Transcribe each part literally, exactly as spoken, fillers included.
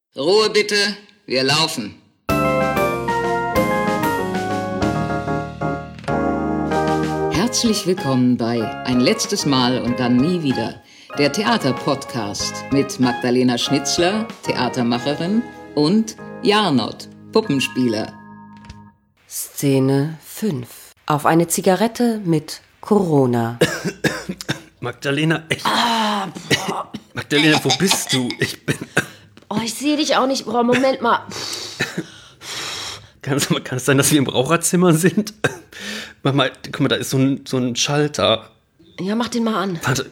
Ruhe bitte, wir laufen. Herzlich willkommen bei Ein letztes Mal und dann nie wieder, der Theaterpodcast mit Magdalena Schnitzler, Theatermacherin, und Jarnot, Puppenspieler. Szene fünf. Auf eine Zigarette mit Corona. Magdalena, ich... Ah, Magdalena, wo bist du? Ich bin... Oh, ich sehe dich auch nicht. Oh, Moment mal. Kann es, kann es sein, dass wir im Raucherzimmer sind? Mach mal, guck mal, da ist so ein, so ein Schalter. Ja, mach den mal an. Warte.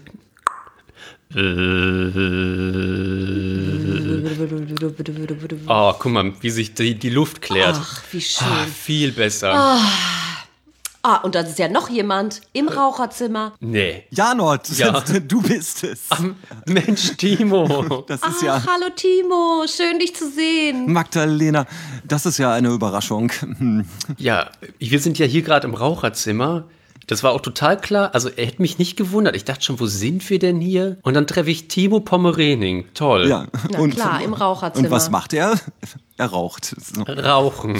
Oh, guck mal, wie sich die, die Luft klärt. Ach, wie schön. Ah, viel besser. Ah. Ah, und da ist ja noch jemand im Raucherzimmer. Nee. Janot, Ja. du bist es. Ach, Mensch, Timo. Das ist Ah, ja... hallo Timo, schön dich zu sehen. Magdalena, das ist ja eine Überraschung. Hm. Ja, wir sind ja hier gerade im Raucherzimmer. Das war auch total klar. Also er hätte mich nicht gewundert. Ich dachte schon, wo sind wir denn hier? Und dann treffe ich Timo Pommerening. Toll. Ja. Na klar, im Raucherzimmer. Und was macht er? Er raucht. So. Rauchen.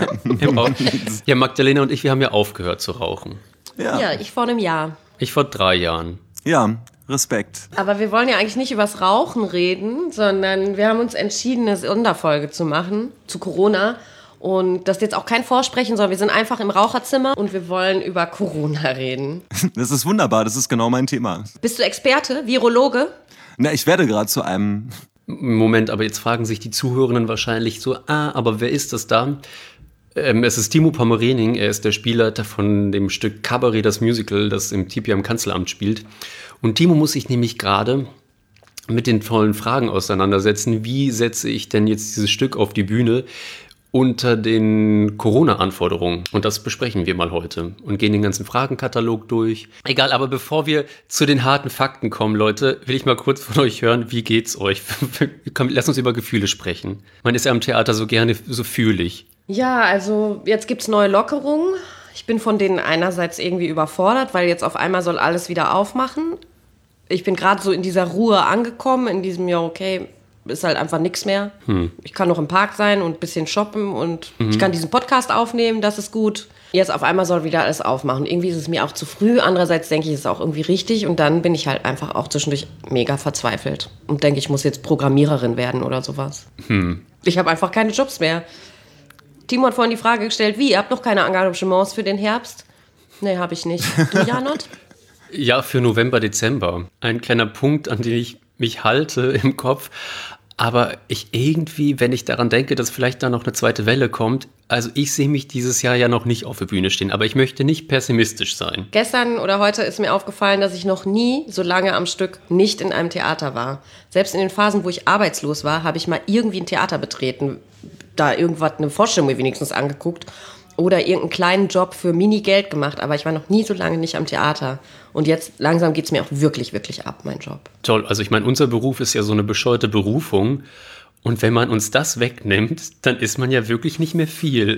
Ja, Magdalena und ich, wir haben ja aufgehört zu rauchen. Ja. Ja, ich vor einem Jahr. Ich vor drei Jahren. Ja, Respekt. Aber wir wollen ja eigentlich nicht übers Rauchen reden, sondern wir haben uns entschieden, eine Sonderfolge zu machen zu Corona. Und das ist jetzt auch kein Vorsprechen, sondern wir sind einfach im Raucherzimmer und wir wollen über Corona reden. Das ist wunderbar, das ist genau mein Thema. Bist du Experte, Virologe? Na, ich werde gerade zu einem... Moment, aber jetzt fragen sich die Zuhörenden wahrscheinlich so, ah, aber wer ist das da? Ähm, es ist Timo Pommerening, er ist der Spielleiter von dem Stück Cabaret, das Musical, das im Tipi am Kanzleramt spielt. Und Timo muss sich nämlich gerade mit den tollen Fragen auseinandersetzen, wie setze ich denn jetzt dieses Stück auf die Bühne unter den Corona-Anforderungen. Und das besprechen wir mal heute und gehen den ganzen Fragenkatalog durch. Egal, aber bevor wir zu den harten Fakten kommen, Leute, will ich mal kurz von euch hören, wie geht's euch? Komm, lass uns über Gefühle sprechen. Man ist ja am Theater so gerne so fühlig. Ja, also jetzt gibt's neue Lockerungen. Ich bin von denen einerseits irgendwie überfordert, weil jetzt auf einmal soll alles wieder aufmachen. Ich bin gerade so in dieser Ruhe angekommen, in diesem, ja okay, ist halt einfach nichts mehr. Hm. Ich kann noch im Park sein und ein bisschen shoppen und mhm. ich kann diesen Podcast aufnehmen, das ist gut. Jetzt auf einmal soll wieder alles aufmachen. Irgendwie ist es mir auch zu früh, andererseits denke ich, es ist auch irgendwie richtig und dann bin ich halt einfach auch zwischendurch mega verzweifelt und denke, ich muss jetzt Programmiererin werden oder sowas. Hm. Ich habe einfach keine Jobs mehr. Timo hat vorhin die Frage gestellt, wie, ihr habt noch keine Engagements für den Herbst? Nee, habe ich nicht. Du, Janot? Ja, für November, Dezember. Ein kleiner Punkt, an den ich mich halte im Kopf. Aber ich irgendwie, wenn ich daran denke, dass vielleicht da noch eine zweite Welle kommt, also ich sehe mich dieses Jahr ja noch nicht auf der Bühne stehen, aber ich möchte nicht pessimistisch sein. Gestern oder heute ist mir aufgefallen, dass ich noch nie so lange am Stück nicht in einem Theater war. Selbst in den Phasen, wo ich arbeitslos war, habe ich mal irgendwie ein Theater betreten, da irgendwas, eine Vorstellung mir wenigstens angeguckt oder irgendeinen kleinen Job für Minigeld gemacht, aber ich war noch nie so lange nicht am Theater. Und jetzt langsam geht es mir auch wirklich, wirklich ab, mein Job. Toll, also ich meine, unser Beruf ist ja so eine bescheuerte Berufung. Und wenn man uns das wegnimmt, dann ist man ja wirklich nicht mehr viel.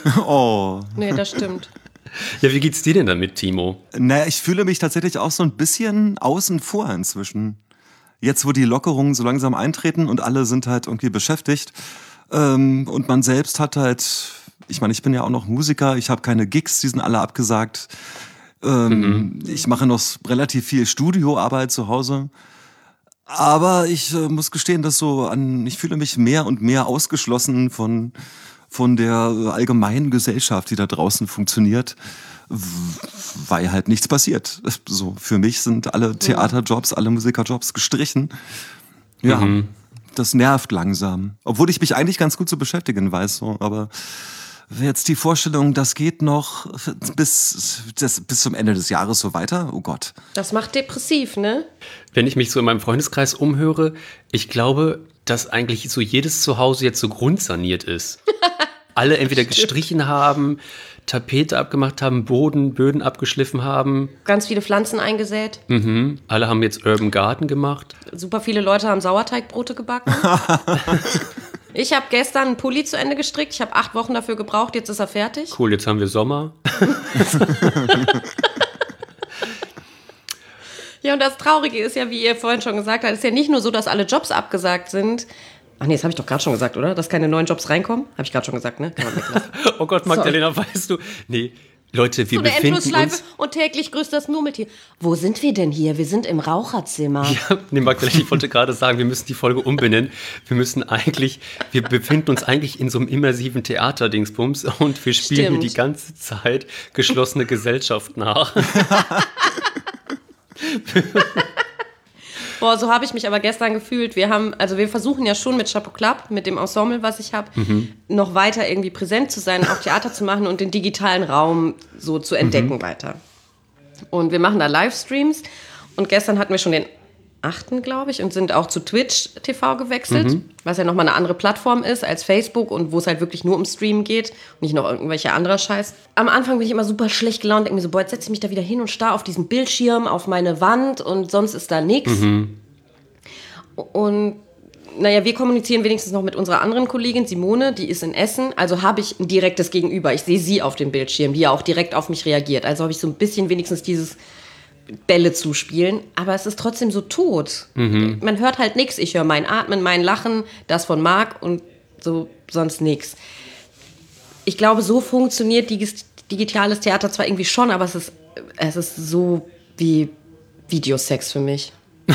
Oh. Nee, das stimmt. Ja, wie geht's dir denn damit, Timo? Naja, ich fühle mich tatsächlich auch so ein bisschen außen vor inzwischen. Jetzt, wo die Lockerungen so langsam eintreten und alle sind halt irgendwie beschäftigt. Ähm, und man selbst hat halt... Ich meine, ich bin ja auch noch Musiker, ich habe keine Gigs, die sind alle abgesagt. Ähm, mhm. Ich mache noch relativ viel Studioarbeit zu Hause. Aber ich äh, muss gestehen, dass so an, ich fühle mich mehr und mehr ausgeschlossen von, von der allgemeinen Gesellschaft, die da draußen funktioniert, weil halt nichts passiert. So, für mich sind alle Theaterjobs, alle Musikerjobs gestrichen. Ja. Mhm. Das nervt langsam. Obwohl ich mich eigentlich ganz gut zu beschäftigen weiß, so, aber jetzt die Vorstellung, das geht noch bis, das, bis zum Ende des Jahres so weiter, oh Gott. Das macht depressiv, ne? Wenn ich mich so in meinem Freundeskreis umhöre, ich glaube, dass eigentlich so jedes Zuhause jetzt so grundsaniert ist. Alle entweder gestrichen haben, Tapete abgemacht haben, Boden, Böden abgeschliffen haben. Ganz viele Pflanzen eingesät. Mhm. Alle haben jetzt Urban Garden gemacht. Super viele Leute haben Sauerteigbrote gebacken. Ich habe gestern einen Pulli zu Ende gestrickt. Ich habe acht Wochen dafür gebraucht. Jetzt ist er fertig. Cool, jetzt haben wir Sommer. Ja, und das Traurige ist ja, wie ihr vorhin schon gesagt habt, ist ja nicht nur so, dass alle Jobs abgesagt sind. Ach nee, das habe ich doch gerade schon gesagt, oder? Dass keine neuen Jobs reinkommen? Habe ich gerade schon gesagt, ne? Kann man weglassen. Oh Gott, Magdalena, Sorry. Weißt du? Nee, Leute, wir so eine befinden Endlosschleife uns... und täglich grüßt das Murmeltier. Wo sind wir denn hier? Wir sind im Raucherzimmer. Ja, nee, Magdalena, ich wollte gerade sagen, wir müssen die Folge umbenennen. Wir müssen eigentlich, wir befinden uns eigentlich in so einem immersiven Theaterdingsbums und wir spielen Stimmt. hier die ganze Zeit geschlossene Gesellschaft nach. Boah, so habe ich mich aber gestern gefühlt. Wir haben, also wir versuchen ja schon mit Chapeau Club, mit dem Ensemble, was ich habe, mhm. noch weiter irgendwie präsent zu sein, auch Theater zu machen und den digitalen Raum so zu entdecken mhm. weiter. Und wir machen da Livestreams und gestern hatten wir schon den achten, glaube ich, und sind auch zu Twitch T V gewechselt, mhm. was ja nochmal eine andere Plattform ist als Facebook und wo es halt wirklich nur um Streamen geht und nicht noch irgendwelche anderer Scheiß. Am Anfang bin ich immer super schlecht gelaunt, denke mir so, boah, jetzt setze ich mich da wieder hin und starr auf diesen Bildschirm, auf meine Wand und sonst ist da nichts. Mhm. Und naja, wir kommunizieren wenigstens noch mit unserer anderen Kollegin Simone, die ist in Essen, also habe ich ein direktes Gegenüber. Ich sehe sie auf dem Bildschirm, die ja auch direkt auf mich reagiert. Also habe ich so ein bisschen wenigstens dieses Bälle zuspielen, aber es ist trotzdem so tot. Mhm. Man hört halt nichts. Ich höre mein Atmen, mein Lachen, das von Marc und so sonst nichts. Ich glaube, so funktioniert digitales Theater zwar irgendwie schon, aber es ist, es ist so wie Videosex für mich.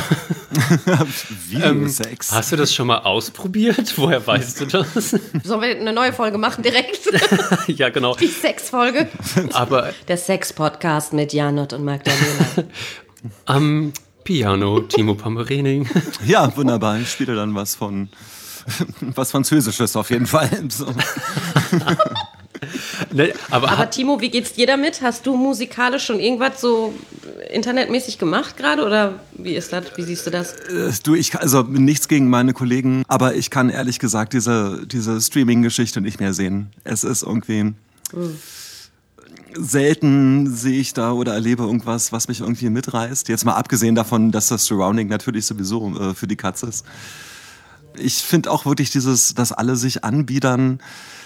Videosex. Ähm, hast du das schon mal ausprobiert? Woher weißt du das? Sollen wir eine neue Folge machen direkt? Ja, genau. Die Sex-Folge. Aber der Sex-Podcast mit Janot und Magdalena. Am Piano, Timo Pommerening. Ja, wunderbar. Ich spiele dann was von was Französisches auf jeden Fall. So. Ne, aber, aber Timo, wie geht's dir damit? Hast du musikalisch schon irgendwas so internetmäßig gemacht gerade oder wie ist das? Wie siehst du das? Äh, du, ich kann, also nichts gegen meine Kollegen, aber ich kann ehrlich gesagt diese, diese Streaming-Geschichte nicht mehr sehen. Es ist irgendwie mhm. selten sehe ich da oder erlebe irgendwas, was mich irgendwie mitreißt. Jetzt mal abgesehen davon, dass das Surrounding natürlich sowieso äh, für die Katze ist. Ich finde auch wirklich dieses, dass alle sich anbiedern.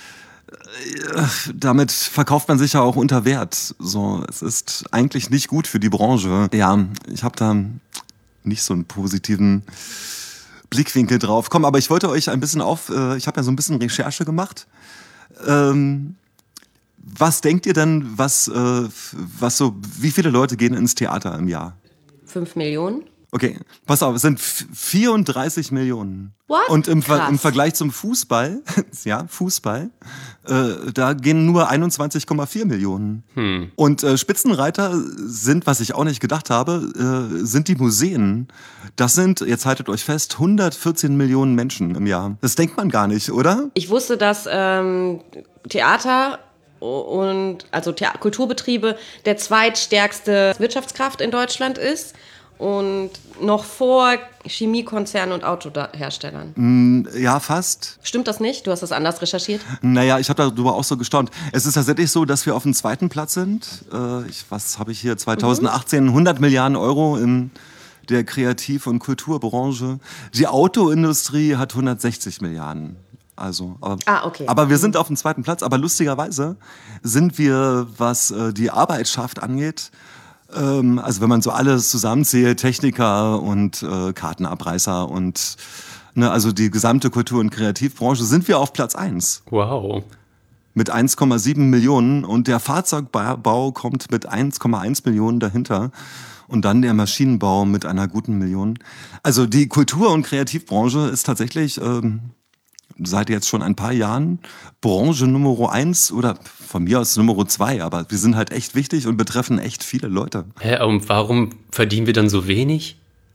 Damit verkauft man sich ja auch unter Wert. So, es ist eigentlich nicht gut für die Branche. Ja, ich habe da nicht so einen positiven Blickwinkel drauf. Komm, aber ich wollte euch ein bisschen auf, äh, ich habe ja so ein bisschen Recherche gemacht. Ähm, was denkt ihr denn, was, äh, was so, wie viele Leute gehen ins Theater im Jahr? Fünf Millionen. Okay, pass auf, es sind vierunddreißig Millionen. What? Und im, Ver- im Vergleich zum Fußball, ja, Fußball, äh, da gehen nur einundzwanzig Komma vier Millionen. Hm. Und äh, Spitzenreiter sind, was ich auch nicht gedacht habe, äh, sind die Museen. Das sind, jetzt haltet euch fest, hundertvierzehn Millionen Menschen im Jahr. Das denkt man gar nicht, oder? Ich wusste, dass ähm, Theater und also Thea- Kulturbetriebe der zweitstärkste Wirtschaftskraft in Deutschland ist. Und noch vor Chemiekonzernen und Autoherstellern. Mm, ja, fast. Stimmt das nicht? Du hast das anders recherchiert? Naja, ich habe darüber auch so gestaunt. Es ist tatsächlich so, dass wir auf dem zweiten Platz sind. Äh, ich, was habe ich hier? zweitausendachtzehn, mhm. hundert Milliarden Euro in der Kreativ- und Kulturbranche. Die Autoindustrie hat hundertsechzig Milliarden. Also, aber, ah, okay. aber wir sind auf dem zweiten Platz. Aber lustigerweise sind wir, was äh, die Arbeitschaft angeht, also wenn man so alles zusammenzählt, Techniker und äh, Kartenabreißer und ne, also die gesamte Kultur- und Kreativbranche, sind wir auf Platz eins. Wow. Mit eins Komma sieben Millionen und der Fahrzeugbau kommt mit eins Komma eins Millionen dahinter und dann der Maschinenbau mit einer guten Million. Also die Kultur- und Kreativbranche ist tatsächlich ähm, seit jetzt schon ein paar Jahren Branche Nummer eins oder von mir aus Nummer zwei, aber wir sind halt echt wichtig und betreffen echt viele Leute. Hä, und warum verdienen wir dann so wenig?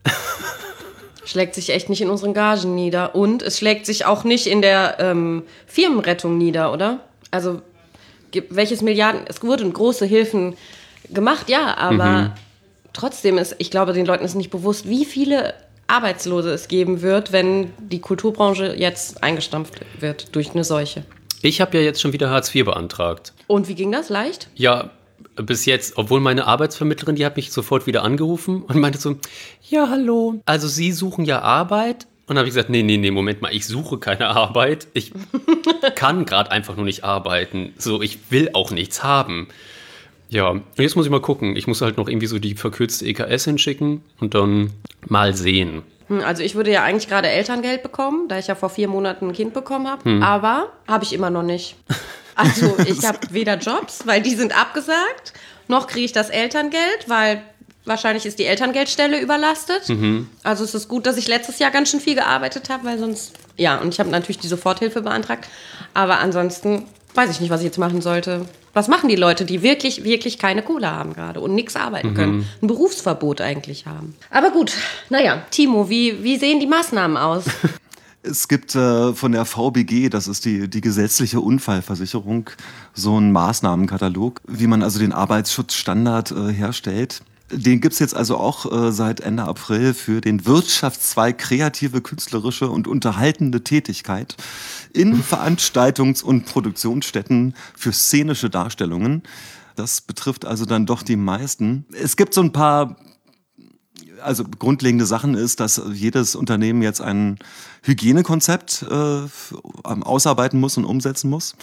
Schlägt sich echt nicht in unseren Gagen nieder und es schlägt sich auch nicht in der ähm, Firmenrettung nieder, oder? Also welches Milliarden, es wurden große Hilfen gemacht, ja, aber mhm. trotzdem ist, ich glaube, den Leuten ist nicht bewusst, wie viele Arbeitslose es geben wird, wenn die Kulturbranche jetzt eingestampft wird durch eine Seuche. Ich habe ja jetzt schon wieder Hartz vier beantragt. Und wie ging das? Leicht? Ja, bis jetzt, obwohl meine Arbeitsvermittlerin, die hat mich sofort wieder angerufen und meinte so, ja, hallo, also Sie suchen ja Arbeit? Und dann habe ich gesagt, nee, nee, nee, Moment mal, ich suche keine Arbeit. Ich kann gerade einfach nur nicht arbeiten. So, ich will auch nichts haben. Ja, jetzt muss ich mal gucken. Ich muss halt noch irgendwie so die verkürzte E K S hinschicken und dann mal sehen. Also ich würde ja eigentlich gerade Elterngeld bekommen, da ich ja vor vier Monaten ein Kind bekommen habe. Hm. Aber habe ich immer noch nicht. Also ich habe weder Jobs, weil die sind abgesagt, noch kriege ich das Elterngeld, weil wahrscheinlich ist die Elterngeldstelle überlastet. Mhm. Also es ist gut, dass ich letztes Jahr ganz schön viel gearbeitet habe, weil sonst... Ja, und ich habe natürlich die Soforthilfe beantragt. Aber ansonsten weiß ich nicht, was ich jetzt machen sollte. Was machen die Leute, die wirklich, wirklich keine Kohle haben gerade und nichts arbeiten mhm. können? Ein Berufsverbot eigentlich haben. Aber gut, naja, Timo, wie, wie sehen die Maßnahmen aus? Es gibt äh, von der V B G, das ist die, die gesetzliche Unfallversicherung, so einen Maßnahmenkatalog, wie man also den Arbeitsschutzstandard äh, herstellt. Den gibt's jetzt also auch äh, seit Ende April für den Wirtschaftszweig kreative, künstlerische und unterhaltende Tätigkeit in Veranstaltungs- und Produktionsstätten für szenische Darstellungen. Das betrifft also dann doch die meisten. Es gibt so ein paar, also grundlegende Sachen ist, dass jedes Unternehmen jetzt ein Hygienekonzept äh, ausarbeiten muss und umsetzen muss.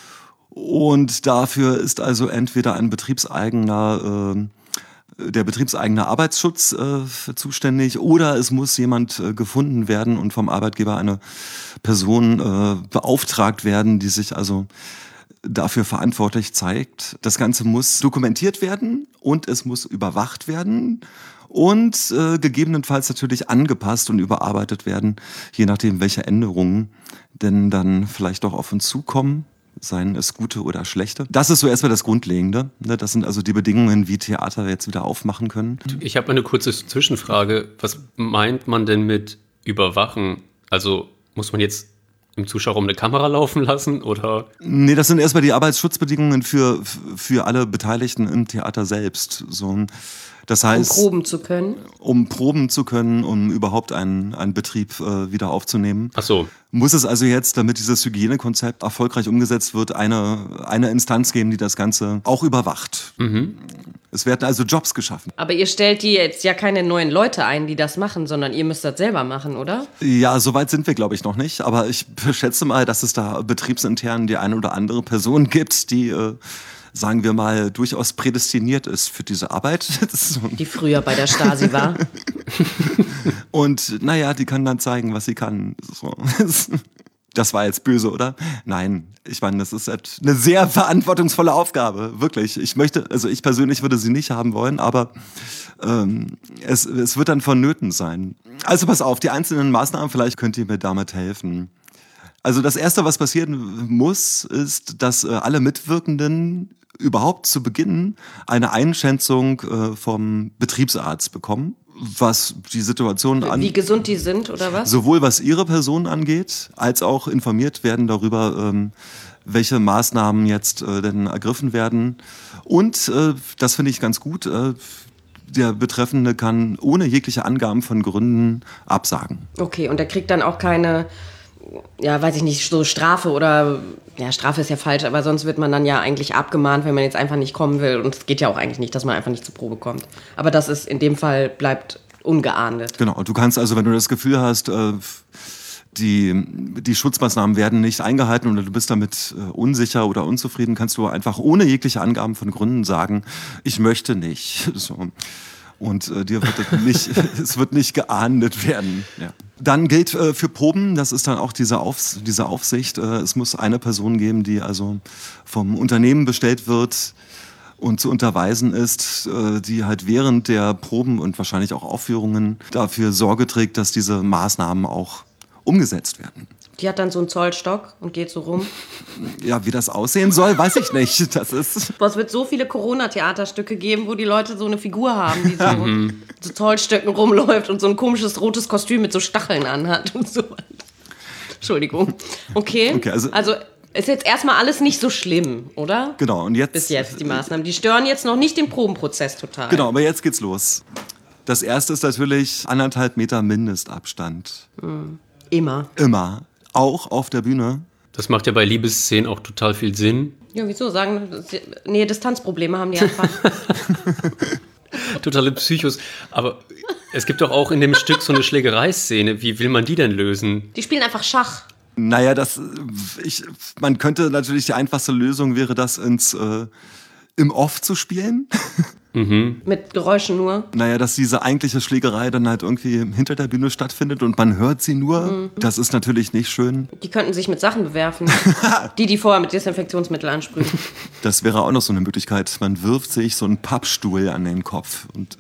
Und dafür ist also entweder ein betriebseigener äh, der betriebseigene Arbeitsschutz äh, zuständig oder es muss jemand äh, gefunden werden und vom Arbeitgeber eine Person äh, beauftragt werden, die sich also dafür verantwortlich zeigt. Das Ganze muss dokumentiert werden und es muss überwacht werden und äh, gegebenenfalls natürlich angepasst und überarbeitet werden, je nachdem, welche Änderungen denn dann vielleicht auch auf uns zukommen. Seien es gute oder schlechte. Das ist so erstmal das Grundlegende. Das sind also die Bedingungen, wie Theater jetzt wieder aufmachen können. Ich habe eine kurze Zwischenfrage. Was meint man denn mit überwachen? Also muss man jetzt im Zuschauerraum eine Kamera laufen lassen oder? Nee, das sind erstmal die Arbeitsschutzbedingungen für, für alle Beteiligten im Theater selbst. So, das heißt, um proben zu können? Um proben zu können, um überhaupt einen, einen Betrieb äh, wieder aufzunehmen. Ach so. Muss es also jetzt, damit dieses Hygienekonzept erfolgreich umgesetzt wird, eine, eine Instanz geben, die das Ganze auch überwacht. Mhm. Es werden also Jobs geschaffen. Aber ihr stellt die jetzt ja keine neuen Leute ein, die das machen, sondern ihr müsst das selber machen, oder? Ja, so weit sind wir, glaube ich, noch nicht. Aber ich schätze mal, dass es da betriebsintern die eine oder andere Person gibt, die... Äh, sagen wir mal, durchaus prädestiniert ist für diese Arbeit. Die früher bei der Stasi war. Und naja, die kann dann zeigen, was sie kann. So. Das war jetzt böse, oder? Nein, ich meine, das ist halt eine sehr verantwortungsvolle Aufgabe, wirklich. Ich möchte, also ich persönlich würde sie nicht haben wollen, aber ähm, es, es wird dann vonnöten sein. Also pass auf, die einzelnen Maßnahmen, vielleicht könnt ihr mir damit helfen. Also das Erste, was passieren muss, ist, dass äh, alle Mitwirkenden überhaupt zu Beginn eine Einschätzung äh, vom Betriebsarzt bekommen, was die Situation an... Wie gesund die sind, oder was? Sowohl was ihre Person angeht, als auch informiert werden darüber, ähm, welche Maßnahmen jetzt äh, denn ergriffen werden. Und, äh, das finde ich ganz gut, äh, der Betreffende kann ohne jegliche Angaben von Gründen absagen. Okay, und der kriegt dann auch keine... ja, weiß ich nicht, so Strafe oder, ja, Strafe ist ja falsch, aber sonst wird man dann ja eigentlich abgemahnt, wenn man jetzt einfach nicht kommen will. Und es geht ja auch eigentlich nicht, dass man einfach nicht zur Probe kommt. Aber das ist in dem Fall, bleibt ungeahndet. Genau, du kannst also, wenn du das Gefühl hast, äh, die, die Schutzmaßnahmen werden nicht eingehalten oder du bist damit äh, unsicher oder unzufrieden, kannst du einfach ohne jegliche Angaben von Gründen sagen, ich möchte nicht. So. Und äh, dir wird das nicht, es wird nicht geahndet werden. Ja. Dann gilt äh, für Proben, das ist dann auch diese, Aufs- diese Aufsicht, äh, es muss eine Person geben, die also vom Unternehmen bestellt wird und zu unterweisen ist, äh, die halt während der Proben und wahrscheinlich auch Aufführungen dafür Sorge trägt, dass diese Maßnahmen auch umgesetzt werden. Die hat dann so einen Zollstock und geht so rum. Ja, wie das aussehen soll, weiß ich nicht. Das ist Boah, es wird so viele Corona-Theaterstücke geben, wo die Leute so eine Figur haben, die so, so Zollstöcken rumläuft und so ein komisches rotes Kostüm mit so Stacheln anhat und so. Entschuldigung. Okay, okay also, also ist jetzt erstmal alles nicht so schlimm, oder? Genau. Und jetzt, bis jetzt die Maßnahmen. Die stören jetzt noch nicht den Probenprozess total. Genau, aber jetzt geht's los. Das erste ist natürlich anderthalb Meter Mindestabstand. Hm. Immer. Immer. Auch auf der Bühne. Das macht ja bei Liebesszenen auch total viel Sinn. Ja, wieso? Sagen, nee, Distanzprobleme haben die einfach. Totale Psychos. Aber es gibt doch auch in dem Stück so eine Schlägereiszene. Wie will man die denn lösen? Die spielen einfach Schach. Naja, das, ich, man könnte natürlich, die einfachste Lösung wäre das ins, äh, im Off zu spielen. Mhm. Mit Geräuschen nur. Naja, dass diese eigentliche Schlägerei dann halt irgendwie hinter der Bühne stattfindet und man hört sie nur, mhm. das ist natürlich nicht schön. Die könnten sich mit Sachen bewerfen, die die vorher mit Desinfektionsmittel ansprühen. Das wäre auch noch so eine Möglichkeit. Man wirft sich so einen Pappstuhl an den Kopf und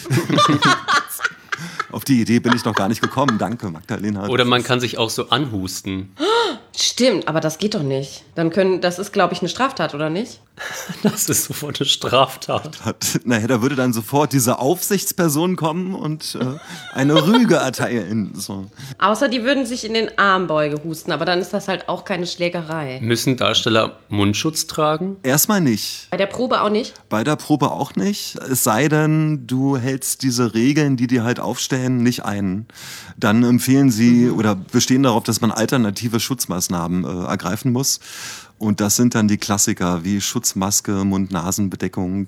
auf die Idee bin ich noch gar nicht gekommen. Danke, Magdalena. Oder man kann sich auch so anhusten. Stimmt, aber das geht doch nicht. Dann können, das ist, glaube ich, eine Straftat, oder nicht? Das ist sofort eine Straftat. Naja, da würde dann sofort diese Aufsichtsperson kommen und äh, eine Rüge erteilen. So. Außer die würden sich in den Armbeuge husten, aber dann ist das halt auch keine Schlägerei. Müssen Darsteller Mundschutz tragen? Erstmal nicht. Bei der Probe auch nicht? Bei der Probe auch nicht. Es sei denn, du hältst diese Regeln, die die halt aufstellen, nicht ein. Dann empfehlen sie mhm. oder bestehen darauf, dass man alternative Schutzmaßnahmen äh, ergreifen muss. Und das sind dann die Klassiker wie Schutzmaske, Mund-Nasen-Bedeckung,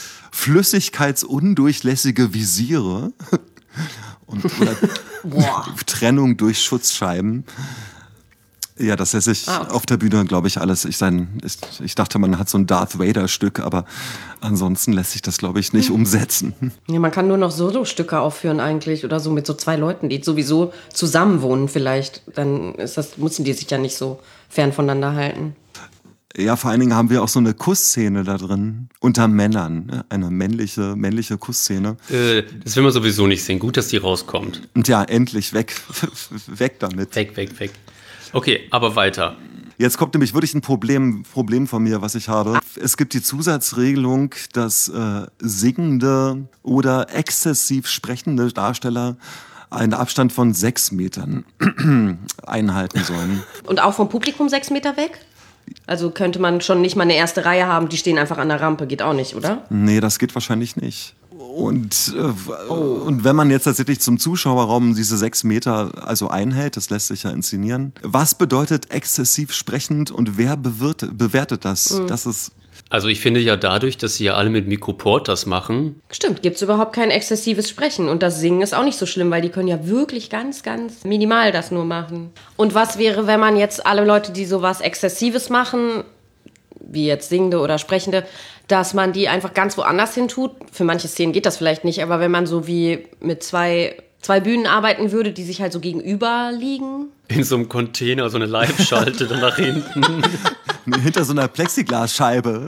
flüssigkeitsundurchlässige Visiere und oder Trennung durch Schutzscheiben. Ja, das lässt sich ah, okay. auf der Bühne, glaube ich, alles. Ich, sein, ich, ich dachte, man hat so ein Darth Vader-Stück, aber ansonsten lässt sich das, glaube ich, nicht umsetzen. Ja, man kann nur noch Solo-Stücke aufführen eigentlich oder so mit so zwei Leuten, die sowieso zusammenwohnen vielleicht. Dann ist das, müssen die sich ja nicht so fern voneinander halten. Ja, vor allen Dingen haben wir auch so eine Kussszene da drin, unter Männern, eine männliche, männliche Kussszene. Äh, das will man sowieso nicht sehen. Gut, dass die rauskommt. Und ja, endlich weg, weg damit. Weg, weg, weg. Okay, aber weiter. Jetzt kommt nämlich wirklich ein Problem, Problem von mir, was ich habe. Es gibt die Zusatzregelung, dass äh, singende oder exzessiv sprechende Darsteller einen Abstand von sechs Metern einhalten sollen. Und auch vom Publikum sechs Meter weg? Also könnte man schon nicht mal eine erste Reihe haben, die stehen einfach an der Rampe, geht auch nicht, oder? Nee, das geht wahrscheinlich nicht. Und, äh, oh. und wenn man jetzt tatsächlich zum Zuschauerraum diese sechs Meter also einhält, das lässt sich ja inszenieren. Was bedeutet exzessiv sprechend und wer bewirtet, bewertet das? Mhm. Das ist Also ich finde ja dadurch, dass sie ja alle mit Mikroport das machen. Stimmt, gibt es überhaupt kein exzessives Sprechen. Und das Singen ist auch nicht so schlimm, weil die können ja wirklich ganz, ganz minimal das nur machen. Und was wäre, wenn man jetzt alle Leute, die sowas Exzessives machen, wie jetzt Singende oder Sprechende, dass man die einfach ganz woanders hin tut? Für manche Szenen geht das vielleicht nicht, aber wenn man so wie mit zwei, zwei Bühnen arbeiten würde, die sich halt so gegenüber liegen. In so einem Container, so eine Live-Schalte dann nach hinten. Hinter so einer Plexiglasscheibe.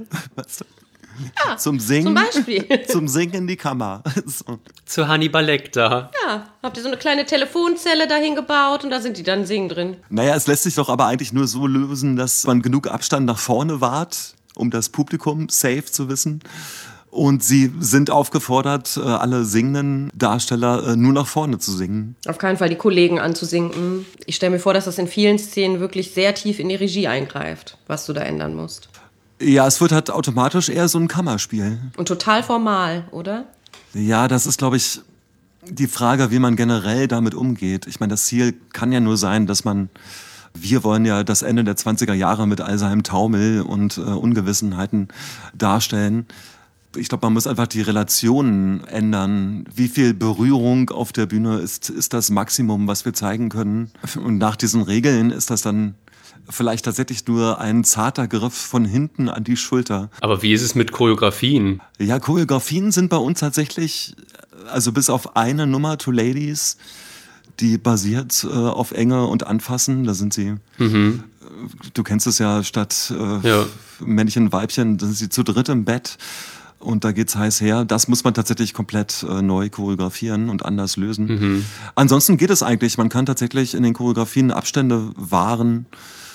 Ja, zum Singen. Zum Beispiel. Zum Singen in die Kammer. So. Zu Hannibal Lecter. Ja, habt ihr so eine kleine Telefonzelle dahin gebaut und da sind die dann singen drin. Naja, es lässt sich doch aber eigentlich nur so lösen, dass man genug Abstand nach vorne wahrt, um das Publikum safe zu wissen. Und sie sind aufgefordert, alle singenden Darsteller nur nach vorne zu singen. Auf keinen Fall die Kollegen anzusingen. Ich stelle mir vor, dass das in vielen Szenen wirklich sehr tief in die Regie eingreift, was du da ändern musst. Ja, es wird halt automatisch eher so ein Kammerspiel. Und total formal, oder? Ja, das ist, glaube ich, die Frage, wie man generell damit umgeht. Ich meine, das Ziel kann ja nur sein, dass man... Wir wollen ja das Ende der zwanziger Jahre mit all seinem Taumel und äh, Ungewissenheiten darstellen. Ich glaube, man muss einfach die Relationen ändern. Wie viel Berührung auf der Bühne ist, ist das Maximum, was wir zeigen können? Und nach diesen Regeln ist das dann vielleicht tatsächlich nur ein zarter Griff von hinten an die Schulter. Aber wie ist es mit Choreografien? Ja, Choreografien sind bei uns tatsächlich, also bis auf eine Nummer, Two Ladies, die basiert äh, auf Enge und Anfassen. Da sind sie, mhm. du kennst es ja, statt äh, ja. Männchen, Weibchen, da sind sie zu dritt im Bett. Und da geht's heiß her. Das muss man tatsächlich komplett äh, neu choreografieren und anders lösen. Mhm. Ansonsten geht es eigentlich. Man kann tatsächlich in den Choreografien Abstände wahren,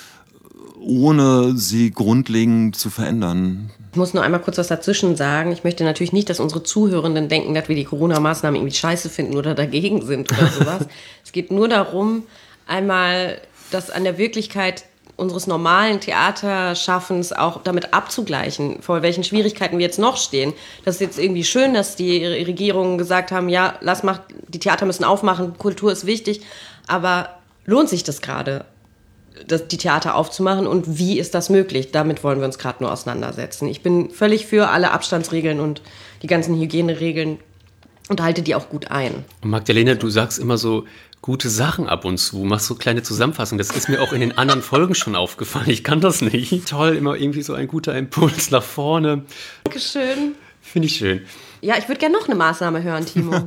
ohne sie grundlegend zu verändern. Ich muss nur einmal kurz was dazwischen sagen. Ich möchte natürlich nicht, dass unsere Zuhörenden denken, dass wir die Corona-Maßnahmen irgendwie scheiße finden oder dagegen sind oder sowas. Es geht nur darum, einmal das an der Wirklichkeit unseres normalen Theaterschaffens auch damit abzugleichen, vor welchen Schwierigkeiten wir jetzt noch stehen. Das ist jetzt irgendwie schön, dass die Regierungen gesagt haben, ja, lass mal, die Theater müssen aufmachen, Kultur ist wichtig, aber lohnt sich das gerade, das, die Theater aufzumachen und wie ist das möglich? Damit wollen wir uns gerade nur auseinandersetzen. Ich bin völlig für alle Abstandsregeln und die ganzen Hygieneregeln und halte die auch gut ein. Und Magdalena, du sagst immer so gute Sachen ab und zu, machst so kleine Zusammenfassungen. Das ist mir auch in den anderen Folgen schon aufgefallen. Ich kann das nicht. Toll, immer irgendwie so ein guter Impuls nach vorne. Dankeschön. Finde ich schön. Ja, ich würde gerne noch eine Maßnahme hören, Timo.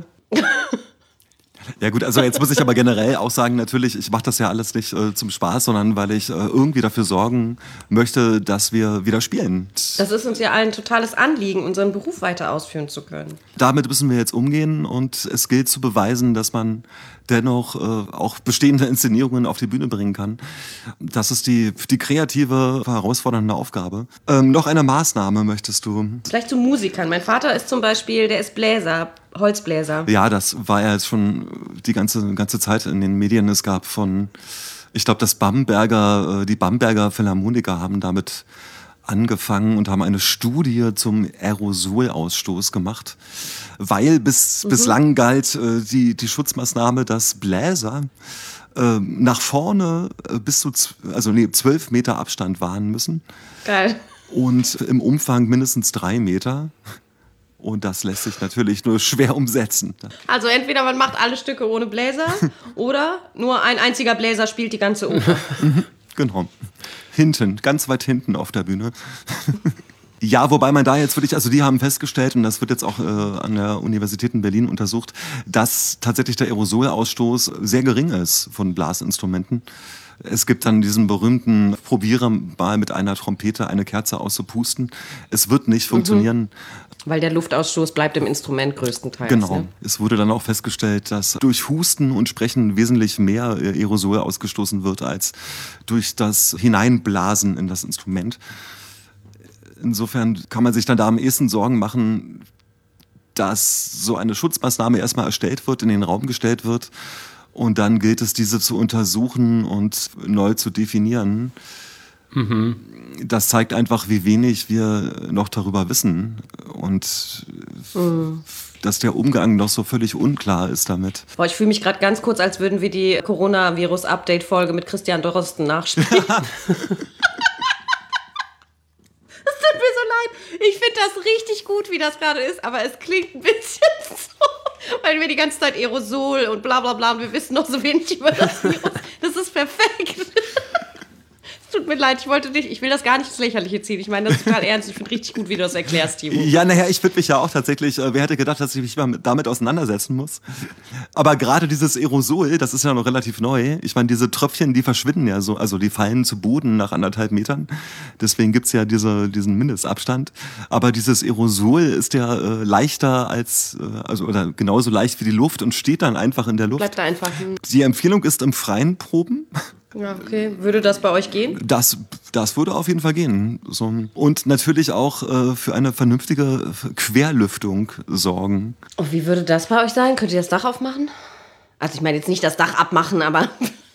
Ja gut, also jetzt muss ich aber generell auch sagen, natürlich, ich mache das ja alles nicht äh, zum Spaß, sondern weil ich äh, irgendwie dafür sorgen möchte, dass wir wieder spielen. Das ist uns ja allen ein totales Anliegen, unseren Beruf weiter ausführen zu können. Damit müssen wir jetzt umgehen und es gilt zu beweisen, dass man dennoch äh, auch bestehende Inszenierungen auf die Bühne bringen kann. Das ist die, die kreative, herausfordernde Aufgabe. Ähm, noch eine Maßnahme möchtest du? Vielleicht zu Musikern. Mein Vater ist zum Beispiel, der ist Bläser, Holzbläser. Ja, das war ja jetzt schon die ganze, ganze Zeit in den Medien. Es gab von, ich glaube, das Bamberger, äh, die Bamberger Philharmoniker haben damit angefangen und haben eine Studie zum Aerosolausstoß gemacht, weil bis, mhm. bislang galt äh, die, die Schutzmaßnahme, dass Bläser äh, nach vorne äh, bis zu z- also nee, zwölf Meter Abstand wahren müssen. Geil. Und im Umfang mindestens drei Meter. Und das lässt sich natürlich nur schwer umsetzen. Also entweder man macht alle Stücke ohne Bläser oder nur ein einziger Bläser spielt die ganze Oper. Genau. Hinten, ganz weit hinten auf der Bühne. Ja, wobei man da jetzt wirklich, also die haben festgestellt, und das wird jetzt auch äh, an der Universität in Berlin untersucht, dass tatsächlich der Aerosolausstoß sehr gering ist von Blasinstrumenten. Es gibt dann diesen berühmten Probiere mal mit einer Trompete eine Kerze auszupusten. Es wird nicht funktionieren. Mhm. Weil der Luftausstoß bleibt im Instrument größtenteils. Genau. Ne? Es wurde dann auch festgestellt, dass durch Husten und Sprechen wesentlich mehr Aerosol ausgestoßen wird als durch das Hineinblasen in das Instrument. Insofern kann man sich dann da am ehesten Sorgen machen, dass so eine Schutzmaßnahme erstmal erstellt wird, in den Raum gestellt wird und dann gilt es, diese zu untersuchen und neu zu definieren. Mhm. Das zeigt einfach, wie wenig wir noch darüber wissen und mhm. dass der Umgang noch so völlig unklar ist damit. Boah, ich fühle mich gerade ganz kurz, als würden wir die Coronavirus-Update-Folge mit Christian Drosten nachspielen. Das tut mir so leid. Ich finde das richtig gut, wie das gerade ist, aber es klingt ein bisschen so, weil wir die ganze Zeit Aerosol und bla bla bla und wir wissen noch so wenig über das Virus. Das ist perfekt. Tut mir leid, ich wollte nicht, ich will das gar nicht ins Lächerliche ziehen. Ich meine das total ernst. Ich finde richtig gut, wie du das erklärst, Timo. Ja, naja, ich würde mich ja auch tatsächlich, äh, wer hätte gedacht, dass ich mich mal damit auseinandersetzen muss. Aber gerade dieses Aerosol, das ist ja noch relativ neu. Ich meine, diese Tröpfchen, die verschwinden ja so, also die fallen zu Boden nach anderthalb Metern. Deswegen gibt's ja diese, diesen Mindestabstand. Aber dieses Aerosol ist ja äh, leichter als, äh, also oder genauso leicht wie die Luft und steht dann einfach in der Luft. Bleibt da einfach. Hm. Die Empfehlung ist im Freien proben. Ja, okay. Würde das bei euch gehen? Das, das würde auf jeden Fall gehen. So. Und natürlich auch äh, für eine vernünftige Querlüftung sorgen. Und wie würde das bei euch sein? Könnt ihr das Dach aufmachen? Also ich meine jetzt nicht das Dach abmachen, aber...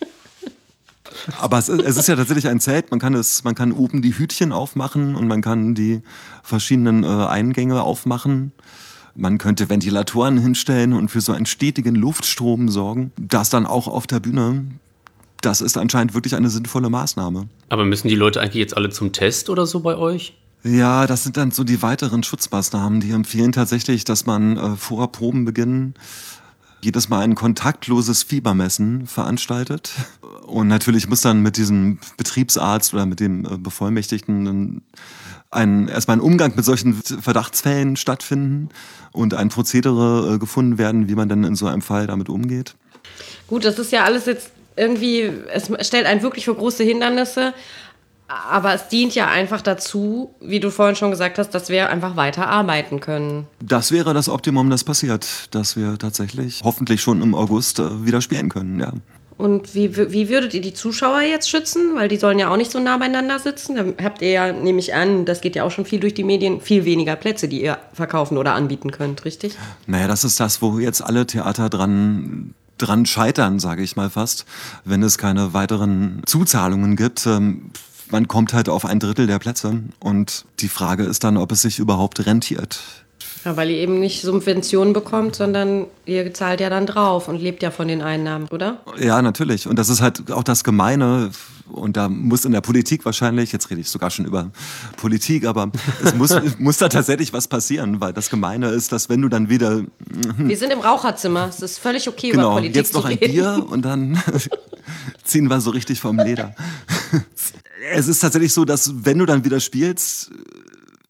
Aber es, es ist ja tatsächlich ein Zelt. Man kann, es, man kann oben die Hütchen aufmachen und man kann die verschiedenen äh, Eingänge aufmachen. Man könnte Ventilatoren hinstellen und für so einen stetigen Luftstrom sorgen. Das dann auch auf der Bühne. Das ist anscheinend wirklich eine sinnvolle Maßnahme. Aber müssen die Leute eigentlich jetzt alle zum Test oder so bei euch? Ja, das sind dann so die weiteren Schutzmaßnahmen. Die empfehlen tatsächlich, dass man äh, vor Probenbeginn jedes Mal ein kontaktloses Fiebermessen veranstaltet. Und natürlich muss dann mit diesem Betriebsarzt oder mit dem äh, Bevollmächtigten ein, erstmal ein Umgang mit solchen Verdachtsfällen stattfinden und ein Prozedere äh, gefunden werden, wie man dann in so einem Fall damit umgeht. Gut, das ist ja alles jetzt irgendwie, es stellt einen wirklich vor große Hindernisse, aber es dient ja einfach dazu, wie du vorhin schon gesagt hast, dass wir einfach weiter arbeiten können. Das wäre das Optimum, das passiert, dass wir tatsächlich hoffentlich schon im August äh, wieder spielen können, ja. Und wie, wie würdet ihr die Zuschauer jetzt schützen? Weil die sollen ja auch nicht so nah beieinander sitzen. Da habt ihr ja, nehme ich an, das geht ja auch schon viel durch die Medien, viel weniger Plätze, die ihr verkaufen oder anbieten könnt, richtig? Naja, das ist das, wo jetzt alle Theater dran... dran scheitern, sage ich mal fast, wenn es keine weiteren Zuzahlungen gibt. Man kommt halt auf ein Drittel der Plätze und die Frage ist dann, ob es sich überhaupt rentiert. Ja, weil ihr eben nicht Subventionen bekommt, sondern ihr zahlt ja dann drauf und lebt ja von den Einnahmen, oder? Ja, natürlich. Und das ist halt auch das Gemeine. Und da muss in der Politik wahrscheinlich, jetzt rede ich sogar schon über Politik, aber es muss, muss da tatsächlich was passieren, weil das Gemeine ist, dass wenn du dann wieder... Wir sind im Raucherzimmer, es ist völlig okay, genau, über Politik jetzt noch zu ein reden. Bier und dann ziehen wir so richtig vom Leder. Es ist tatsächlich so, dass wenn du dann wieder spielst,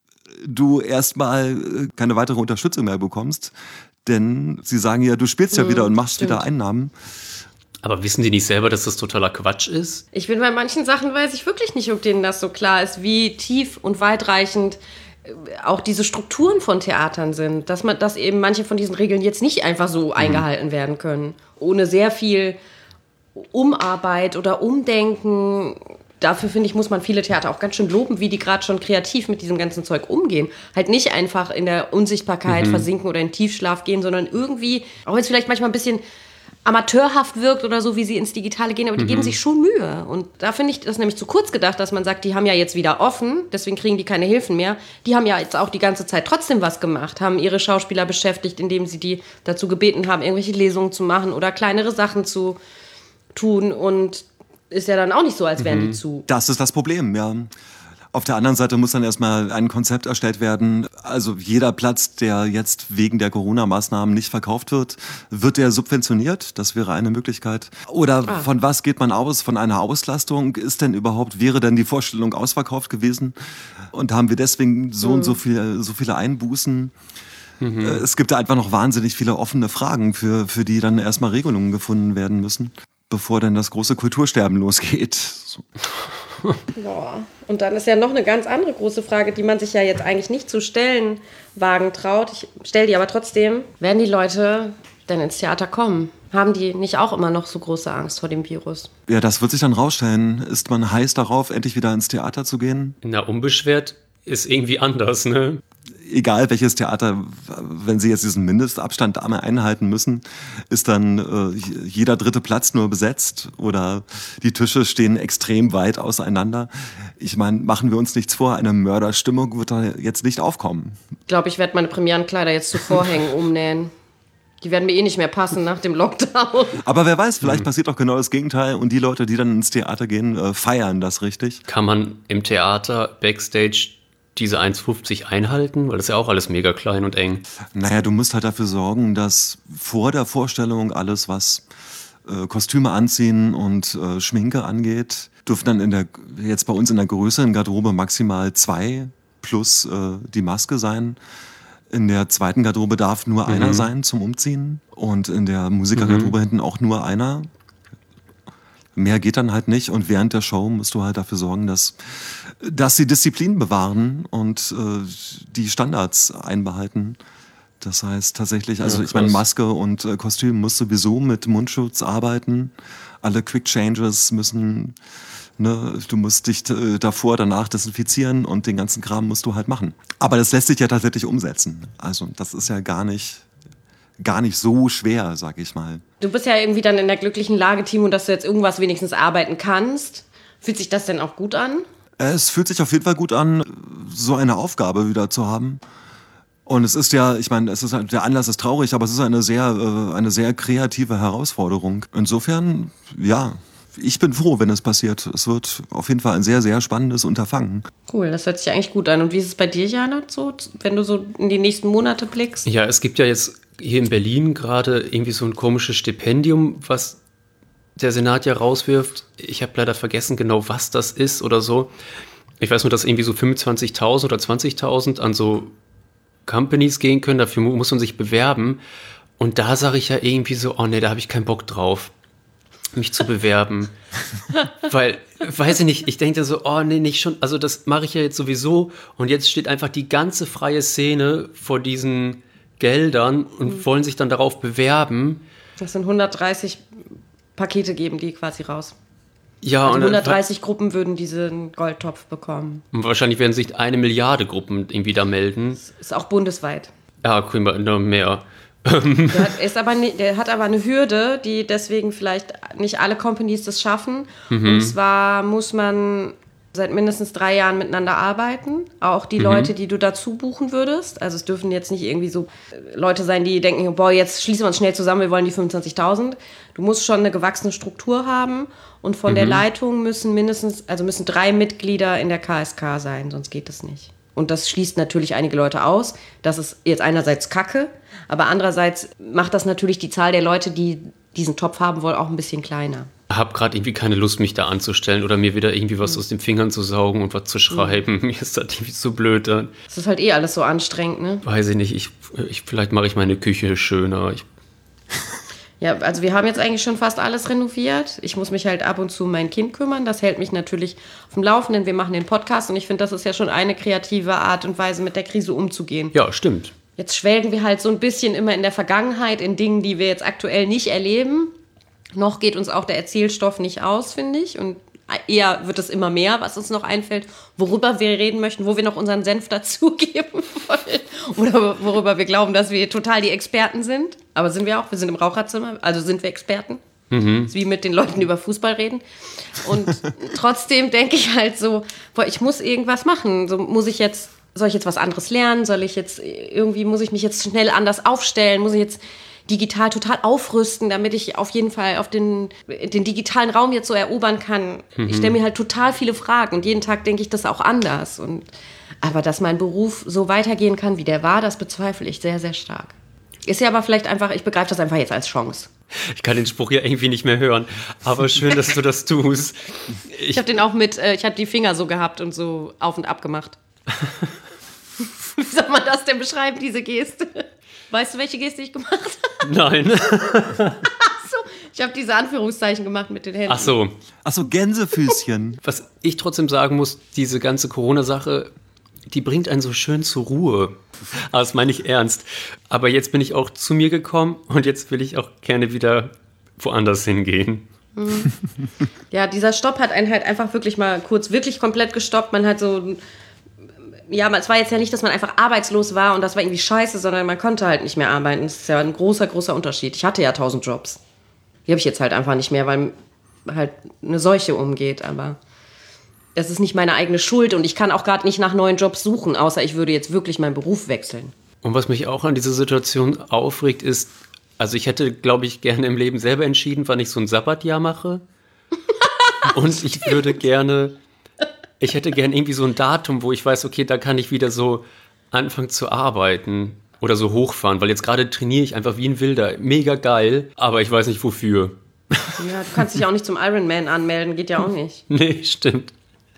du erstmal keine weitere Unterstützung mehr bekommst. Denn sie sagen ja, du spielst ja mhm, wieder und machst stimmt. wieder Einnahmen. Aber wissen die nicht selber, dass das totaler Quatsch ist? Ich bin bei manchen Sachen, weiß ich wirklich nicht, ob denen das so klar ist, wie tief und weitreichend auch diese Strukturen von Theatern sind. Dass man, dass eben manche von diesen Regeln jetzt nicht einfach so mhm. eingehalten werden können. Ohne sehr viel Umarbeit oder Umdenken. Dafür, finde ich, muss man viele Theater auch ganz schön loben, wie die gerade schon kreativ mit diesem ganzen Zeug umgehen. Halt nicht einfach in der Unsichtbarkeit mhm. versinken oder in Tiefschlaf gehen, sondern irgendwie, auch wenn es vielleicht manchmal ein bisschen amateurhaft wirkt oder so, wie sie ins Digitale gehen, aber die mhm. geben sich schon Mühe. Und da finde ich das nämlich zu kurz gedacht, dass man sagt, die haben ja jetzt wieder offen, deswegen kriegen die keine Hilfen mehr. Die haben ja jetzt auch die ganze Zeit trotzdem was gemacht, haben ihre Schauspieler beschäftigt, indem sie die dazu gebeten haben, irgendwelche Lesungen zu machen oder kleinere Sachen zu tun. Und ist ja dann auch nicht so, als wären mhm. die zu. Das ist das Problem, ja. Auf der anderen Seite muss dann erstmal ein Konzept erstellt werden. Also jeder Platz, der jetzt wegen der Corona-Maßnahmen nicht verkauft wird, wird der subventioniert? Das wäre eine Möglichkeit. Oder ah. von was geht man aus? Von einer Auslastung? Ist denn überhaupt, wäre denn die Vorstellung ausverkauft gewesen? Und haben wir deswegen so mhm. und so viele, so viele Einbußen? Mhm. Es gibt da einfach noch wahnsinnig viele offene Fragen, für, für die dann erstmal Regelungen gefunden werden müssen, bevor dann das große Kultursterben losgeht. So. Boah. Und dann ist ja noch eine ganz andere große Frage, die man sich ja jetzt eigentlich nicht zu stellen wagen traut. Ich stelle die aber trotzdem. Werden die Leute denn ins Theater kommen? Haben die nicht auch immer noch so große Angst vor dem Virus? Ja, das wird sich dann rausstellen. Ist man heiß darauf, endlich wieder ins Theater zu gehen? Na, unbeschwert ist irgendwie anders, ne? Egal welches Theater, wenn sie jetzt diesen Mindestabstand einmal einhalten müssen, ist dann äh, jeder dritte Platz nur besetzt oder die Tische stehen extrem weit auseinander. Ich meine, machen wir uns nichts vor, eine Mörderstimmung wird da jetzt nicht aufkommen. Ich glaube, ich werde meine Premierenkleider jetzt zu Vorhängen umnähen. Die werden mir eh nicht mehr passen nach dem Lockdown. Aber wer weiß, vielleicht mhm. passiert auch genau das Gegenteil und die Leute, die dann ins Theater gehen, äh, feiern das richtig. Kann man im Theater Backstage diese eins fünfzig einhalten? Weil das ist ja auch alles mega klein und eng. Naja, du musst halt dafür sorgen, dass vor der Vorstellung alles, was äh, Kostüme anziehen und äh, Schminke angeht, dürfen dann in der, jetzt bei uns in der größeren Garderobe maximal zwei plus äh, die Maske sein. In der zweiten Garderobe darf nur mhm. einer sein zum Umziehen und in der Musikergarderobe mhm. hinten auch nur einer. Mehr geht dann halt nicht und während der Show musst du halt dafür sorgen, dass, dass sie Disziplin bewahren und äh, die Standards einbehalten. Das heißt tatsächlich, also ja, ich meine, Maske und äh, Kostüm muss sowieso mit Mundschutz arbeiten. Alle Quick Changes müssen, ne, du musst dich äh, davor, danach desinfizieren und den ganzen Kram musst du halt machen. Aber das lässt sich ja tatsächlich umsetzen. Also das ist ja gar nicht... gar nicht so schwer, sag ich mal. Du bist ja irgendwie dann in der glücklichen Lage, Timo, dass du jetzt irgendwas wenigstens arbeiten kannst. Fühlt sich das denn auch gut an? Es fühlt sich auf jeden Fall gut an, so eine Aufgabe wieder zu haben. Und es ist ja, ich meine, es ist, der Anlass ist traurig, aber es ist eine sehr, eine sehr kreative Herausforderung. Insofern, ja, ich bin froh, wenn es passiert. Es wird auf jeden Fall ein sehr, sehr spannendes Unterfangen. Cool, das hört sich eigentlich gut an. Und wie ist es bei dir, Jana, so, wenn du so in die nächsten Monate blickst? Ja, es gibt ja jetzt hier in Berlin gerade irgendwie so ein komisches Stipendium, was der Senat ja rauswirft. Ich habe leider vergessen genau, was das ist oder so. Ich weiß nur, dass irgendwie so fünfundzwanzigtausend oder zwanzigtausend an so Companies gehen können. Dafür muss man sich bewerben. Und da sage ich ja irgendwie so, oh nee, da habe ich keinen Bock drauf, mich zu bewerben. Weil, weiß ich nicht, ich denke so, oh nee, nicht schon. Also das mache ich ja jetzt sowieso. Und jetzt steht einfach die ganze freie Szene vor diesen Geldern und mhm. wollen sich dann darauf bewerben. Das sind hundertdreißig Pakete geben die quasi raus. Ja, also und hundertdreißig dann, Gruppen würden diesen Goldtopf bekommen. Und wahrscheinlich werden sich eine Milliarde Gruppen irgendwie da melden. Das ist auch bundesweit. Ja, können wir noch mehr. Der hat, ist aber ne, der hat aber eine Hürde, die deswegen vielleicht nicht alle Companies das schaffen. Mhm. Und zwar muss man seit mindestens drei Jahren miteinander arbeiten. Auch die mhm. Leute, die du dazu buchen würdest. Also es dürfen jetzt nicht irgendwie so Leute sein, die denken, boah, jetzt schließen wir uns schnell zusammen, wir wollen die fünfundzwanzigtausend. Du musst schon eine gewachsene Struktur haben. Und von mhm. der Leitung müssen mindestens, also müssen drei Mitglieder in der K S K sein, sonst geht das nicht. Und das schließt natürlich einige Leute aus. Das ist jetzt einerseits Kacke, aber andererseits macht das natürlich die Zahl der Leute, die diesen Topf haben wollen, auch ein bisschen kleiner. habe gerade irgendwie keine Lust, mich da anzustellen oder mir wieder irgendwie was aus den Fingern zu saugen und was zu schreiben. Mhm. Mir ist das irgendwie so blöd dann. Das ist halt eh alles so anstrengend, ne? Weiß ich nicht, ich, ich, vielleicht mache ich meine Küche schöner. Ich Ja, also wir haben jetzt eigentlich schon fast alles renoviert. Ich muss mich halt ab und zu um mein Kind kümmern. Das hält mich natürlich auf dem Laufenden. Wir machen den Podcast und ich finde, das ist ja schon eine kreative Art und Weise, mit der Krise umzugehen. Ja, stimmt. Jetzt schwelgen wir halt so ein bisschen immer in der Vergangenheit, in Dingen, die wir jetzt aktuell nicht erleben. Noch geht uns auch der Erzählstoff nicht aus, finde ich. Und eher wird es immer mehr, was uns noch einfällt, worüber wir reden möchten, wo wir noch unseren Senf dazugeben wollen. Oder worüber wir glauben, dass wir total die Experten sind. Aber sind wir auch, wir sind im Raucherzimmer, also sind wir Experten. Mhm. Wie mit den Leuten über Fußball reden. Und trotzdem denke ich halt so, boah, ich muss irgendwas machen. So muss ich jetzt, soll ich jetzt was anderes lernen? Soll ich jetzt, irgendwie muss ich mich jetzt schnell anders aufstellen? Muss ich jetzt digital total aufrüsten, damit ich auf jeden Fall auf den, den digitalen Raum jetzt so erobern kann. Mhm. Ich stelle mir halt total viele Fragen und jeden Tag denke ich das auch anders. Und, aber dass mein Beruf so weitergehen kann, wie der war, das bezweifle ich sehr, sehr stark. Ist ja aber vielleicht einfach, ich begreife das einfach jetzt als Chance. Ich kann den Spruch ja irgendwie nicht mehr hören, aber schön, dass du das tust. Ich, ich habe den auch mit, äh, ich habe die Finger so gehabt und so auf und ab gemacht. Wie soll man das denn beschreiben, diese Geste? Weißt du, welche Geste ich gemacht habe? Nein. Ach so, ich habe diese Anführungszeichen gemacht mit den Händen. Ach so. Ach so, Gänsefüßchen. Was ich trotzdem sagen muss, diese ganze Corona-Sache, die bringt einen so schön zur Ruhe. Aber das meine ich ernst. Aber jetzt bin ich auch zu mir gekommen und jetzt will ich auch gerne wieder woanders hingehen. Mhm. Ja, dieser Stopp hat einen halt einfach wirklich mal kurz wirklich komplett gestoppt. Man hat so... Ja, es war jetzt ja nicht, dass man einfach arbeitslos war und das war irgendwie scheiße, sondern man konnte halt nicht mehr arbeiten. Das ist ja ein großer, großer Unterschied. Ich hatte ja tausend Jobs. Die habe ich jetzt halt einfach nicht mehr, weil halt eine Seuche umgeht. Aber das ist nicht meine eigene Schuld und ich kann auch gerade nicht nach neuen Jobs suchen, außer ich würde jetzt wirklich meinen Beruf wechseln. Und was mich auch an dieser Situation aufregt, ist, also ich hätte, glaube ich, gerne im Leben selber entschieden, wann ich so ein Sabbatjahr mache. Und ich würde gerne... Ich hätte gern irgendwie so ein Datum, wo ich weiß, okay, da kann ich wieder so anfangen zu arbeiten oder so hochfahren, weil jetzt gerade trainiere ich einfach wie ein Wilder. Mega geil, aber ich weiß nicht wofür. Ja, du kannst dich auch nicht zum Ironman anmelden, geht ja auch nicht. Nee, stimmt.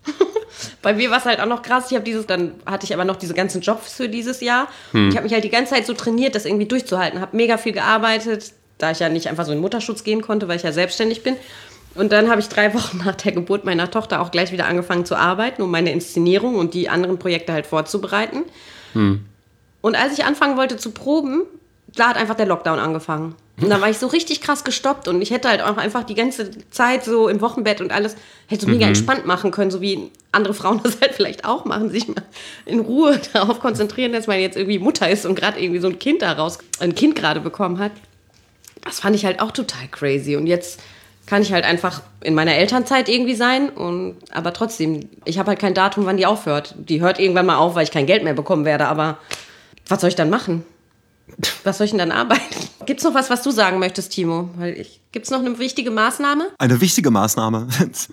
Bei mir war es halt auch noch krass, ich habe dieses, dann hatte ich aber noch diese ganzen Jobs für dieses Jahr. Hm. Ich habe mich halt die ganze Zeit so trainiert, das irgendwie durchzuhalten, habe mega viel gearbeitet, da ich ja nicht einfach so in Mutterschutz gehen konnte, weil ich ja selbstständig bin. Und dann habe ich drei Wochen nach der Geburt meiner Tochter auch gleich wieder angefangen zu arbeiten, um meine Inszenierung und die anderen Projekte halt vorzubereiten. Hm. Und als ich anfangen wollte zu proben, da hat einfach der Lockdown angefangen. Und dann war ich so richtig krass gestoppt und ich hätte halt auch einfach die ganze Zeit so im Wochenbett und alles, hätte so mega mhm. entspannt machen können, so wie andere Frauen das halt vielleicht auch machen, sich mal in Ruhe darauf konzentrieren, dass man jetzt irgendwie Mutter ist und gerade irgendwie so ein Kind daraus, ein Kind gerade bekommen hat. Das fand ich halt auch total crazy. Und jetzt kann ich halt einfach in meiner Elternzeit irgendwie sein. Und, aber trotzdem, ich habe halt kein Datum, wann die aufhört. Die hört irgendwann mal auf, weil ich kein Geld mehr bekommen werde. Aber was soll ich dann machen? Was soll ich denn dann arbeiten? Gibt es noch was, was du sagen möchtest, Timo? Gibt es noch eine wichtige Maßnahme? Eine wichtige Maßnahme?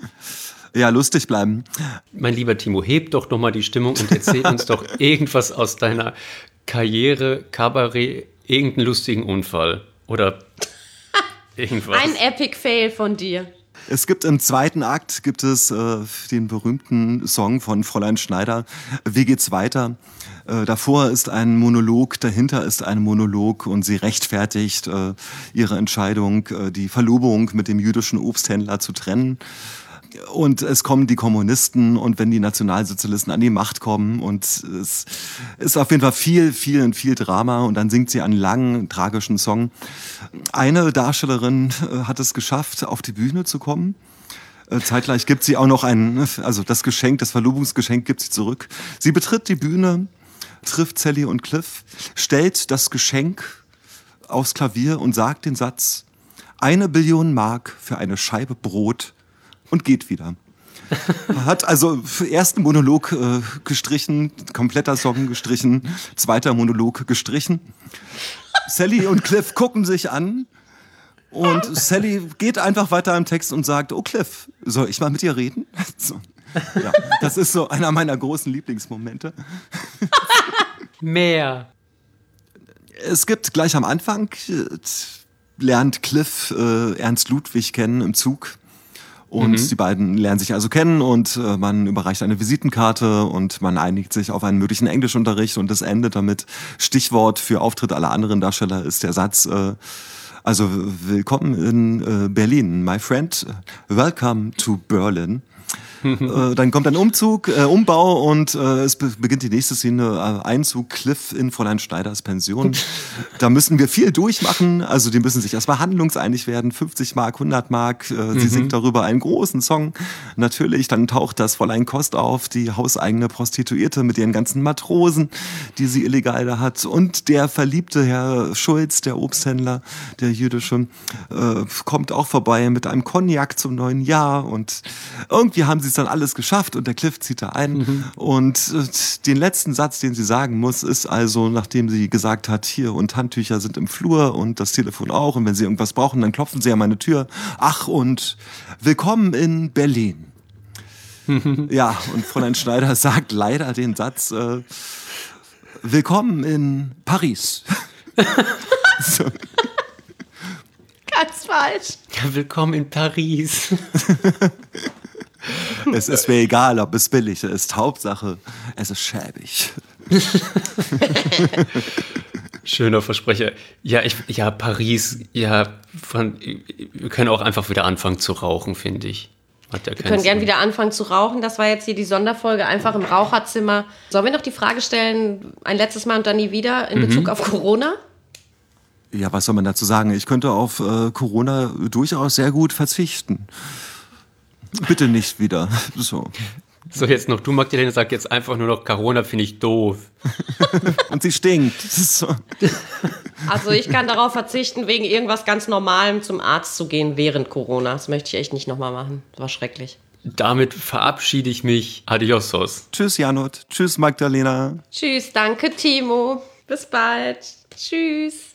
Ja, lustig bleiben. Mein lieber Timo, heb doch nochmal die Stimmung und erzähl uns doch irgendwas aus deiner Karriere, Kabarett, irgendeinen lustigen Unfall oder irgendwas. Ein Epic Fail von dir. Es gibt im zweiten Akt gibt es äh, den berühmten Song von Fräulein Schneider, Wie geht's weiter? Äh, davor ist ein Monolog, dahinter ist ein Monolog und sie rechtfertigt äh, ihre Entscheidung, äh, die Verlobung mit dem jüdischen Obsthändler zu trennen. Und es kommen die Kommunisten und wenn die Nationalsozialisten an die Macht kommen und es ist auf jeden Fall viel, viel, viel Drama und dann singt sie einen langen, tragischen Song. Eine Darstellerin hat es geschafft, auf die Bühne zu kommen. Zeitgleich gibt sie auch noch ein, also das Geschenk, das Verlobungsgeschenk gibt sie zurück. Sie betritt die Bühne, trifft Sally und Cliff, stellt das Geschenk aufs Klavier und sagt den Satz, eine Billion Mark für eine Scheibe Brot und geht wieder. Hat also ersten Monolog äh, gestrichen, kompletter Song gestrichen, zweiter Monolog gestrichen. Sally und Cliff gucken sich an und Sally geht einfach weiter im Text und sagt, oh Cliff, soll ich mal mit dir reden? So. Ja, das ist so einer meiner großen Lieblingsmomente. Mehr. Es gibt gleich am Anfang, äh, lernt Cliff äh, Ernst Ludwig kennen im Zug. Und Mhm. die beiden lernen sich also kennen und äh, man überreicht eine Visitenkarte und man einigt sich auf einen möglichen Englischunterricht und das endet damit. Stichwort für Auftritt aller anderen Darsteller ist der Satz, äh, also willkommen in äh, Berlin, my friend, welcome to Berlin. äh, dann kommt ein Umzug, äh, Umbau und äh, es be- beginnt die nächste Szene, äh, Einzug Cliff in Fräulein Schneiders Pension. Da müssen wir viel durchmachen, also die müssen sich erstmal handlungseinig werden, fünfzig Mark, hundert Mark, äh, sie singt darüber einen großen Song. Natürlich, dann taucht das Fräulein Kost auf, die hauseigene Prostituierte mit ihren ganzen Matrosen, die sie illegal da hat und der verliebte Herr Schulz, der Obsthändler, der jüdische, äh, kommt auch vorbei mit einem Cognac zum neuen Jahr und irgendwie haben sie es dann alles geschafft und der Cliff zieht da ein. Mhm. Und äh, den letzten Satz, den sie sagen muss, ist also, nachdem sie gesagt hat, hier und Handtücher sind im Flur und das Telefon auch und wenn sie irgendwas brauchen, dann klopfen sie an meine Tür. Ach, und willkommen in Berlin. Ja, und Fräulein Schneider sagt leider den Satz, äh, willkommen in Paris. So. Ganz falsch. Ja, willkommen in Paris. Es ist mir egal, ob es billig ist. Hauptsache, es ist schäbig. Schöner Versprecher. Ja, ich, ja, Paris, ja, von, wir können auch einfach wieder anfangen zu rauchen, finde ich. Hat ja Wir können gern wieder anfangen zu rauchen. Das war jetzt hier die Sonderfolge, einfach im Raucherzimmer. Sollen wir noch die Frage stellen, ein letztes Mal und dann nie wieder, in Bezug mhm. auf Corona? Ja, was soll man dazu sagen? Ich könnte auf äh, Corona durchaus sehr gut verzichten. Bitte nicht wieder. So. So, jetzt noch du, Magdalena, sag jetzt einfach nur noch, Corona finde ich doof. Und sie stinkt. So. Also ich kann darauf verzichten, wegen irgendwas ganz Normalem zum Arzt zu gehen während Corona. Das möchte ich echt nicht nochmal machen. Das war schrecklich. Damit verabschiede ich mich. Adiosos. Tschüss, Janot. Tschüss, Magdalena. Tschüss, danke, Timo. Bis bald. Tschüss.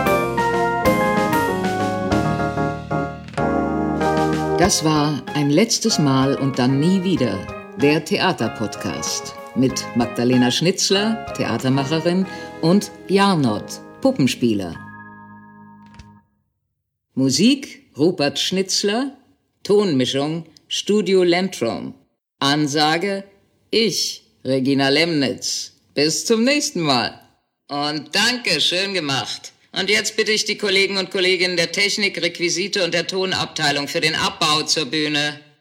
Das war Ein letztes Mal und dann nie wieder, der Theaterpodcast mit Magdalena Schnitzler, Theatermacherin, und Jarnot, Puppenspieler. Musik Rupert Schnitzler, Tonmischung Studio Lentrum. Ansage ich, Regina Lemnitz. Bis zum nächsten Mal. Und danke, schön gemacht. Und jetzt bitte ich die Kollegen und Kolleginnen der Technik, Requisite und der Tonabteilung für den Abbau zur Bühne.